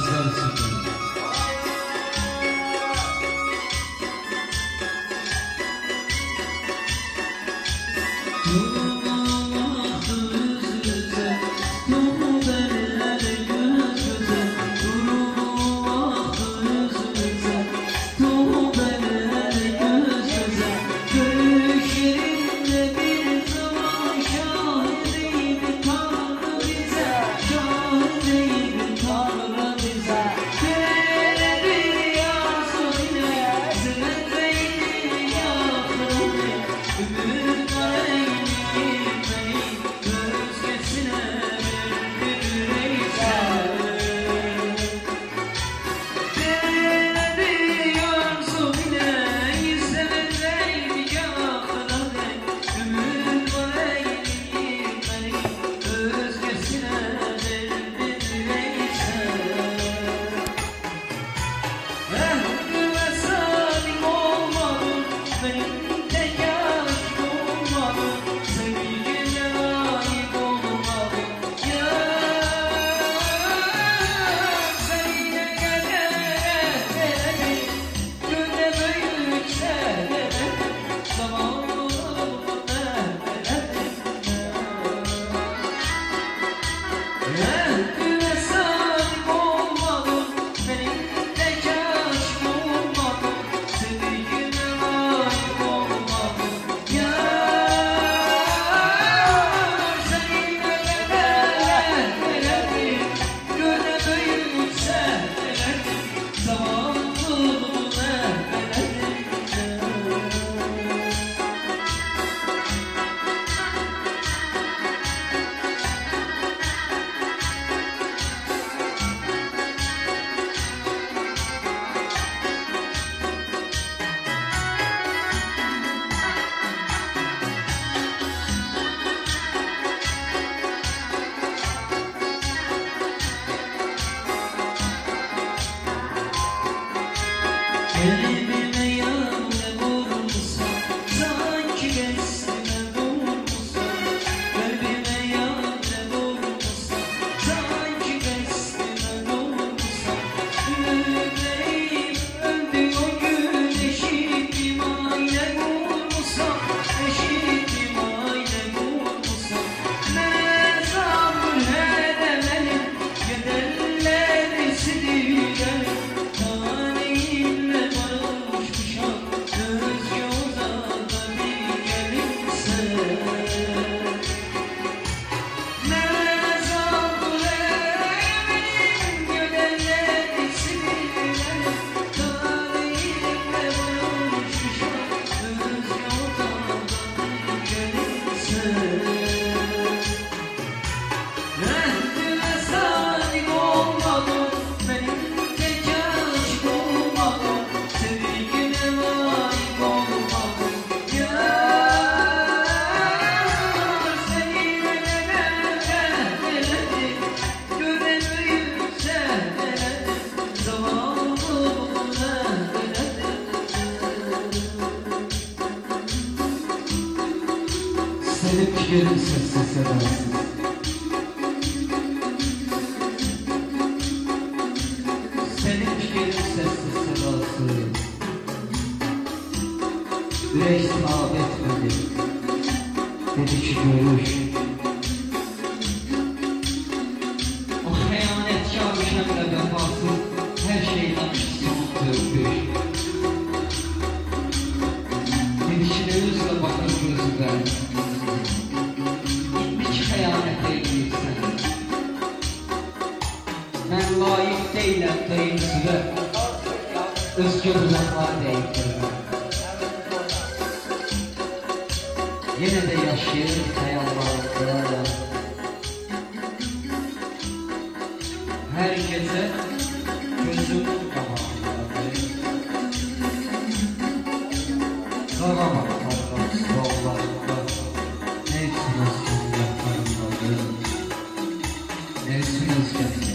güzelsin. Elime yağmur vurmuşsa, sanki resmime vurmuşsa. Kalbime yağmur vurmuşsa, sanki resmime vurmuşsa. Yüreğim öldü o gün, eşittim aile vurmuşsa. Eşittim aile vurmuşsa. Ne zaman edemedim, giderleri sidilerim. Senin fikrin sessiz sedasız. Senin fikrin sessiz sedasız. Yürek saat etmedi. Dedi ki görüş. O xəyanetkar şəmlə vəfasız, hər şeydən son öpüş. Dedi ki ne üzlə baxır gözündən. Ben layık değilim deyimsizə, öz gözləmə deyimsizə. Yine de yaşayır xəyallarımda. Her gece gözüm qabağındadır. Qalamaq qalqaq stollarında, ne üçün özgün yatlarındadır, ne üçün özgün